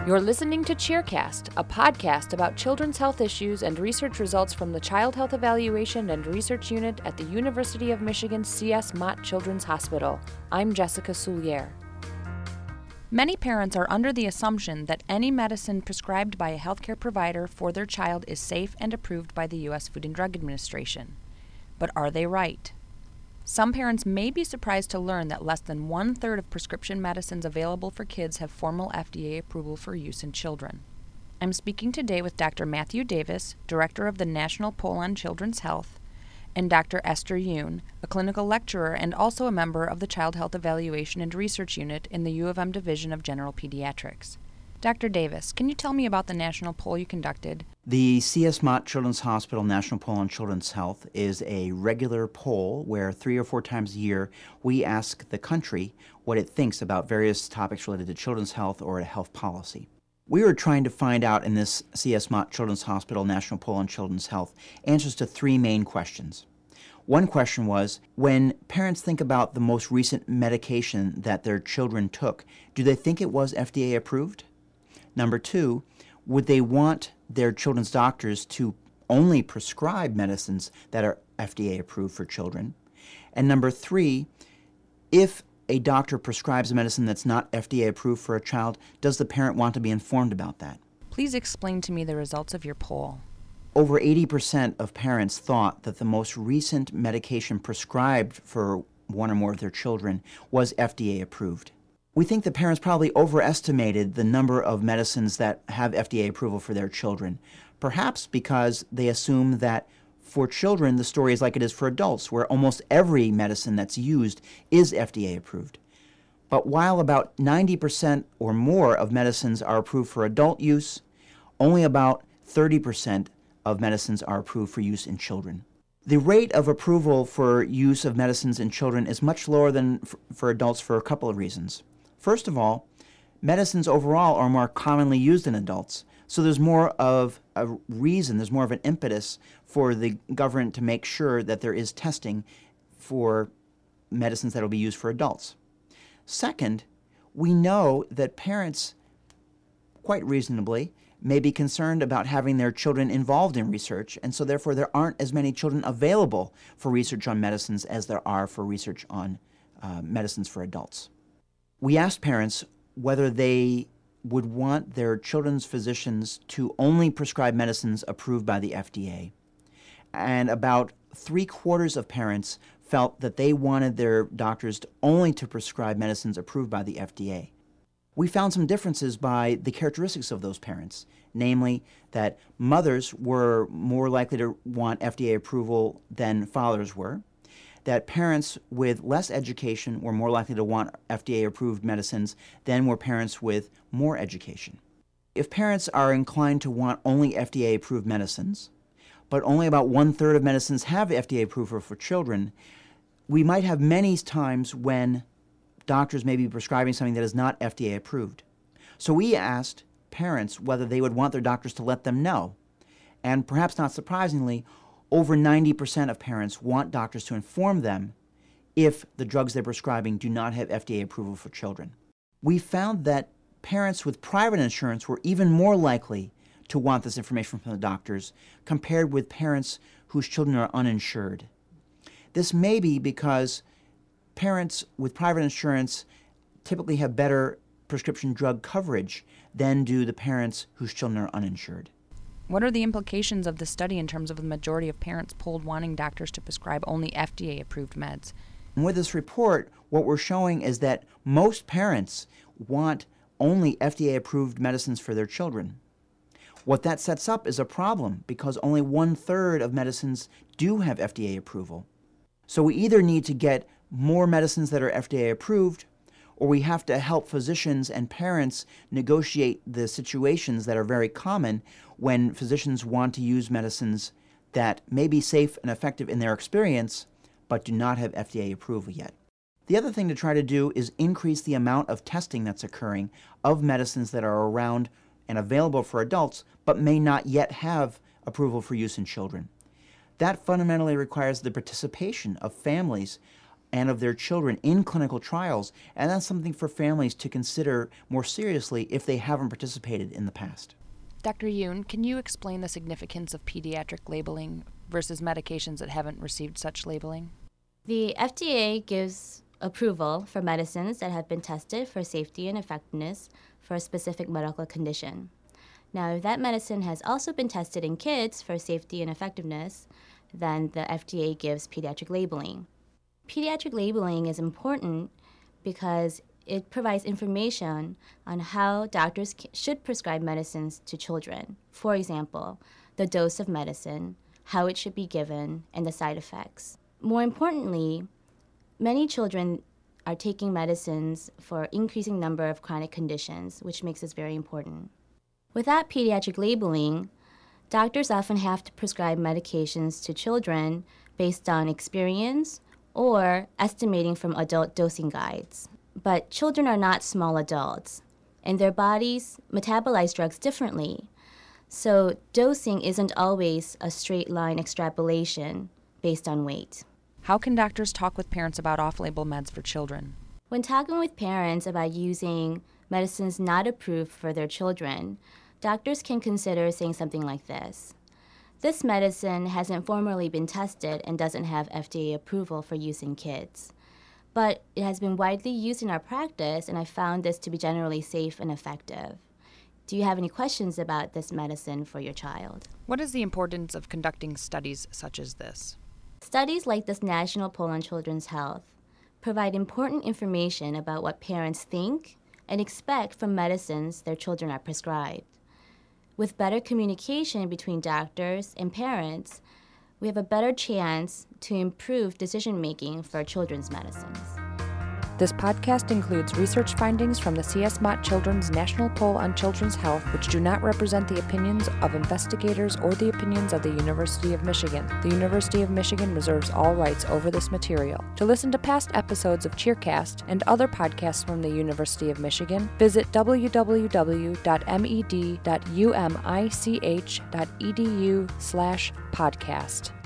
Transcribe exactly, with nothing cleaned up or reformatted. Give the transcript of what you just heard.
You're listening to Cheercast, a podcast about children's health issues and research results from the Child Health Evaluation and Research Unit at the University of Michigan C S Mott Children's Hospital. I'm Jessica Souliere. Many parents are under the assumption that any medicine prescribed by a healthcare provider for their child is safe and approved by the U S Food and Drug Administration. But are they right? Some parents may be surprised to learn that less than one-third of prescription medicines available for kids have formal F D A approval for use in children. I'm speaking today with Doctor Matthew Davis, Director of the National Poll on Children's Health, and Doctor Esther Yoon, a clinical lecturer and also a member of the Child Health Evaluation and Research Unit in the U of M Division of General Pediatrics. Doctor Davis, can you tell me about the national poll you conducted? The C S Mott Children's Hospital National Poll on Children's Health is a regular poll where three or four times a year we ask the country what it thinks about various topics related to children's health or to health policy. We were trying to find out in this C S Mott Children's Hospital National Poll on Children's Health answers to three main questions. One question was, when parents think about the most recent medication that their children took, do they think it was F D A approved? Number two, would they want their children's doctors to only prescribe medicines that are F D A approved for children? And number three, if a doctor prescribes a medicine that's not F D A approved for a child, does the parent want to be informed about that? Please explain to me the results of your poll. Over eighty percent of parents thought that the most recent medication prescribed for one or more of their children was F D A approved. We think the parents probably overestimated the number of medicines that have F D A approval for their children, perhaps because they assume that for children the story is like it is for adults, where almost every medicine that's used is F D A approved. But while about ninety percent or more of medicines are approved for adult use, only about thirty percent of medicines are approved for use in children. The rate of approval for use of medicines in children is much lower than f- for adults for a couple of reasons. First of all, medicines overall are more commonly used in adults, so there's more of a reason, there's more of an impetus for the government to make sure that there is testing for medicines that will be used for adults. Second, we know that parents, quite reasonably, may be concerned about having their children involved in research, and so therefore there aren't as many children available for research on medicines as there are for research on uh, medicines for adults. We asked parents whether they would want their children's physicians to only prescribe medicines approved by the F D A. And about three quarters of parents felt that they wanted their doctors to only to prescribe medicines approved by the F D A. We found some differences by the characteristics of those parents, namely that mothers were more likely to want F D A approval than fathers were, that parents with less education were more likely to want F D A-approved medicines than were parents with more education. If parents are inclined to want only F D A-approved medicines, but only about one-third of medicines have F D A approval for children, we might have many times when doctors may be prescribing something that is not F D A-approved. So we asked parents whether they would want their doctors to let them know. And perhaps not surprisingly, over ninety percent of parents want doctors to inform them if the drugs they're prescribing do not have F D A approval for children. We found that parents with private insurance were even more likely to want this information from the doctors compared with parents whose children are uninsured. This may be because parents with private insurance typically have better prescription drug coverage than do the parents whose children are uninsured. What are the implications of the study in terms of the majority of parents polled wanting doctors to prescribe only F D A-approved meds? And with this report, what we're showing is that most parents want only F D A-approved medicines for their children. What that sets up is a problem because only one-third of medicines do have F D A approval. So we either need to get more medicines that are F D A-approved, or we have to help physicians and parents negotiate the situations that are very common when physicians want to use medicines that may be safe and effective in their experience, but do not have F D A approval yet. The other thing to try to do is increase the amount of testing that's occurring of medicines that are around and available for adults, but may not yet have approval for use in children. That fundamentally requires the participation of families and of their children in clinical trials, and that's something for families to consider more seriously if they haven't participated in the past. Doctor Yoon, can you explain the significance of pediatric labeling versus medications that haven't received such labeling? The F D A gives approval for medicines that have been tested for safety and effectiveness for a specific medical condition. Now, if that medicine has also been tested in kids for safety and effectiveness, then the F D A gives pediatric labeling. Pediatric labeling is important because it provides information on how doctors should prescribe medicines to children. For example, the dose of medicine, how it should be given, and the side effects. More importantly, many children are taking medicines for an increasing number of chronic conditions, which makes this very important. Without pediatric labeling, doctors often have to prescribe medications to children based on experience or estimating from adult dosing guides. But children are not small adults, and their bodies metabolize drugs differently. So dosing isn't always a straight line extrapolation based on weight. How can doctors talk with parents about off-label meds for children? When talking with parents about using medicines not approved for their children, doctors can consider saying something like this. This medicine hasn't formally been tested and doesn't have F D A approval for use in kids. But it has been widely used in our practice, and I found this to be generally safe and effective. Do you have any questions about this medicine for your child? What is the importance of conducting studies such as this? Studies like this National Poll on Children's Health provide important information about what parents think and expect from medicines their children are prescribed. With better communication between doctors and parents, we have a better chance to improve decision-making for children's medicines. This podcast includes research findings from the C S Mott Children's National Poll on Children's Health, which do not represent the opinions of investigators or the opinions of the University of Michigan. The University of Michigan reserves all rights over this material. To listen to past episodes of Cheercast and other podcasts from the University of Michigan, visit w w w dot med dot u m i c h dot e d u slash podcast.